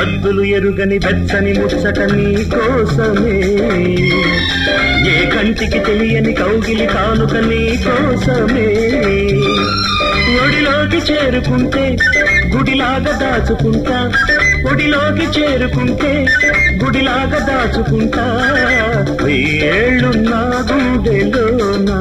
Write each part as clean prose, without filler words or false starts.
హద్దులు ఎరుగని వెచ్చని ముచ్చట నీ కోసమే, ఏ కంటికి తెలియని కౌగిలి కానుక నీ కోసమే. ఒడిలోకి చేరుకుంటే గుడిలాగా దాచుకుంటా, ఒడిలోకి చేరుకుంటే గుడిలాగా దాచుకుంటా, ఏళ్ళున్నా గుండెలోనా.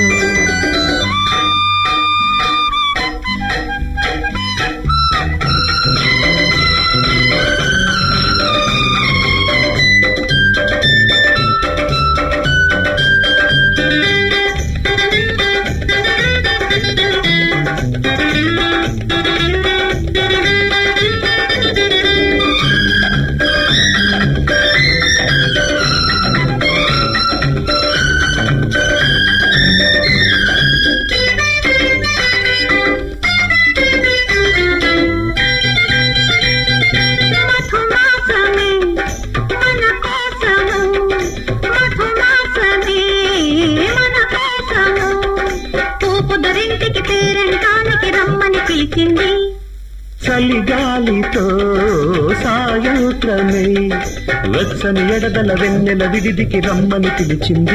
చలిగాలితో సాయంత్రమే వెచ్చని ఎడదల వెన్నెల విడిదికి రమ్మని పిలిచింది.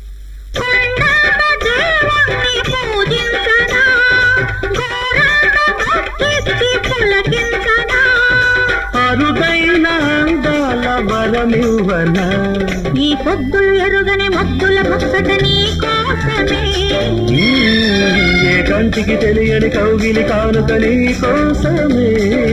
అరుదైన అందాల వరమివ్వనా, ఈ పొద్దులు ఎరుగని మొద్దుల ముచ్చట నీ కోసమే, ఏ కంటికి తెలియని కౌగిలి కానుక నీ కోసమే.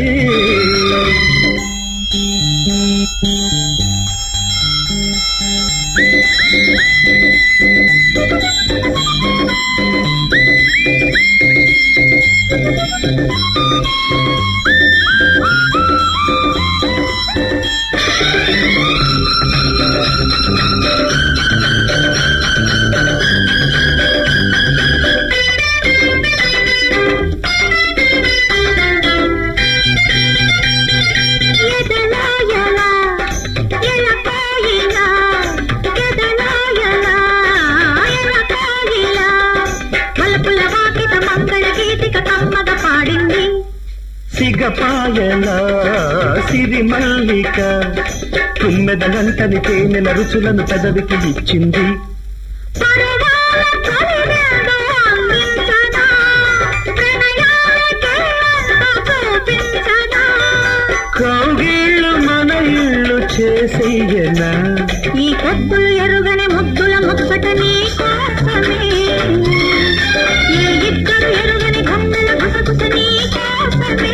సిగపాయల సిరి మల్లిక తుమ్మెదలంటని తేనెల రుచులను పెదవికి ఇచ్చింది. కౌగిళ్ళు మన ఇళ్ళు చేసేయనా, ఈ పొద్దులు ఎరుగని ముద్దుల ముచ్చట నీ కోసమే, ఈ ఇద్దరు ఎరుగని గొంతుల గుసగుస నీ కోసమే.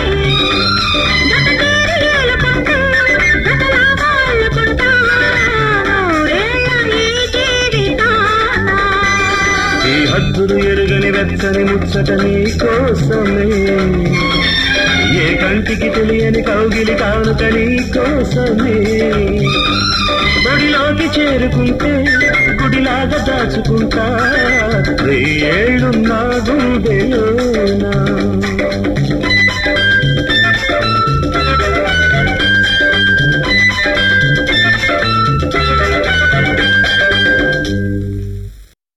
ఈ హద్దులు ఎరుగని వెచ్చని ముచ్చట నీ కోసమే, ఏ కంటికి తెలియని కౌగిలి కానుక నీ కోసమే. ఒడిలోకి చేరుకుంటే గుడిలాగా దాచుకుంటా, ఏళ్ళున్నా గుండెలో.